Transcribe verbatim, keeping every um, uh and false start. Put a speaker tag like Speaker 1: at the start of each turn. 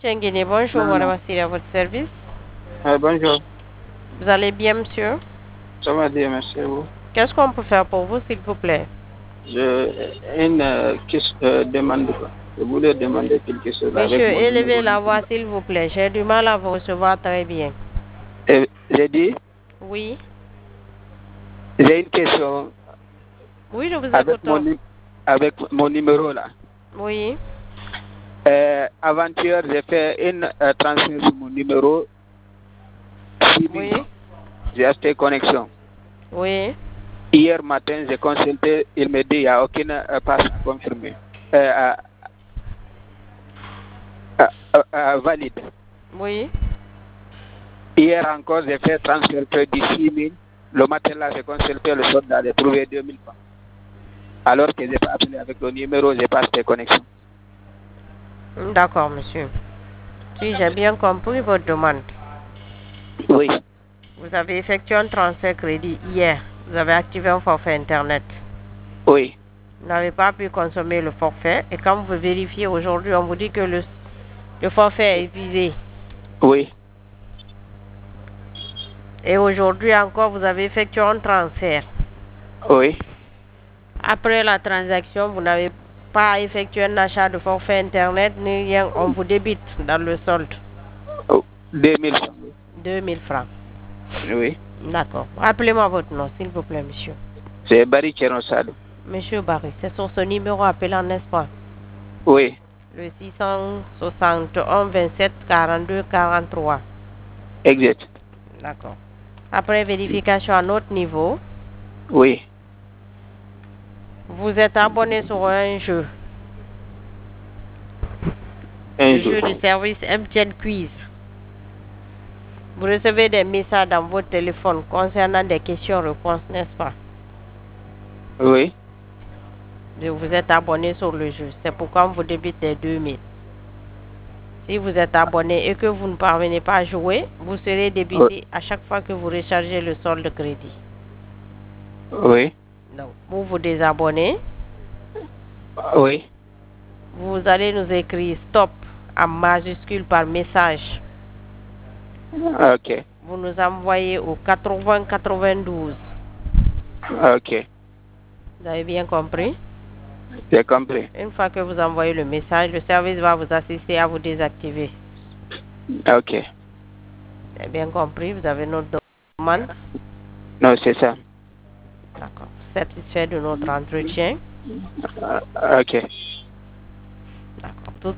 Speaker 1: Tchenguene, bonjour, madame Assiri, à votre service.
Speaker 2: Ah, bonjour.
Speaker 1: Vous allez bien, monsieur?
Speaker 2: Ça va bien, merci à vous.
Speaker 1: Qu'est-ce qu'on peut faire pour vous, s'il vous plaît?
Speaker 2: J'ai une euh, question, euh, demande. Quoi. Je voulais demander quelque chose avec
Speaker 1: Monsieur,
Speaker 2: mon
Speaker 1: élevez
Speaker 2: numéro.
Speaker 1: la voix, s'il vous plaît. J'ai du mal à vous recevoir très bien.
Speaker 2: Euh, J'ai dit,
Speaker 1: Oui.
Speaker 2: j'ai une question
Speaker 1: Oui, je vous
Speaker 2: avec
Speaker 1: écoute.
Speaker 2: mon, nu- avec mon numéro là.
Speaker 1: Oui.
Speaker 2: Euh, avant-hier, j'ai fait une euh, transfert sur mon numéro.
Speaker 1: Oui.
Speaker 2: J'ai acheté connexion.
Speaker 1: Oui.
Speaker 2: Hier matin, j'ai consulté, il me dit qu'il n'y a aucune euh, passe confirmée. Euh, euh, euh, euh, valide.
Speaker 1: Oui.
Speaker 2: Hier encore, j'ai fait transfert de six mille. Le matin là, j'ai consulté le soldat, j'ai trouvé deux mille francs. Alors que j'ai pas appelé avec le numéro, j'ai pas acheté connexion.
Speaker 1: D'accord, monsieur. Si j'ai bien compris votre demande.
Speaker 2: Oui.
Speaker 1: Vous avez effectué un transfert crédit hier. Vous avez activé un forfait Internet.
Speaker 2: Oui.
Speaker 1: Vous n'avez pas pu consommer le forfait. Et quand vous vérifiez aujourd'hui, on vous dit que le, le forfait est épuisé.
Speaker 2: Oui.
Speaker 1: Et aujourd'hui encore, vous avez effectué un transfert.
Speaker 2: Oui.
Speaker 1: Après la transaction, vous n'avez pas effectué un achat de forfait Internet, ni rien. On vous débite dans le solde.
Speaker 2: Oh, deux mille francs.
Speaker 1: deux mille francs.
Speaker 2: Oui.
Speaker 1: D'accord. Rappelez-moi votre nom, s'il vous plaît, monsieur.
Speaker 2: C'est Barry Chenosado.
Speaker 1: Monsieur Barry, c'est sur ce numéro appelant, n'est-ce pas?
Speaker 2: Oui.
Speaker 1: Le six cent soixante et un vingt-sept quarante-deux quarante-trois.
Speaker 2: Exact.
Speaker 1: D'accord. Après vérification à notre niveau,
Speaker 2: Oui.
Speaker 1: vous êtes abonné sur un jeu.
Speaker 2: Un
Speaker 1: Le
Speaker 2: jour.
Speaker 1: jeu de service M T N Quiz. Vous recevez des messages dans votre téléphone concernant des questions-réponses, n'est-ce pas?
Speaker 2: Oui.
Speaker 1: Et vous êtes abonné sur le jeu. C'est pourquoi on vous débite les deux mille. Si vous êtes abonné et que vous ne parvenez pas à jouer, vous serez débité à chaque fois que vous rechargez le solde de crédit.
Speaker 2: Oui.
Speaker 1: Donc, vous vous désabonnez.
Speaker 2: Oui.
Speaker 1: Vous allez nous écrire stop en majuscule par message.
Speaker 2: Ok.
Speaker 1: Vous nous envoyez au quatre-vingts quatre-vingt-douze.
Speaker 2: Ok.
Speaker 1: Vous avez bien compris?
Speaker 2: J'ai compris.
Speaker 1: Une fois que vous envoyez le message, le service va vous assister à vous désactiver.
Speaker 2: Ok.
Speaker 1: Vous avez bien compris? Vous avez notre demande?
Speaker 2: Non, c'est ça.
Speaker 1: D'accord. Satisfait de notre entretien?
Speaker 2: Ok.
Speaker 1: D'accord. Tout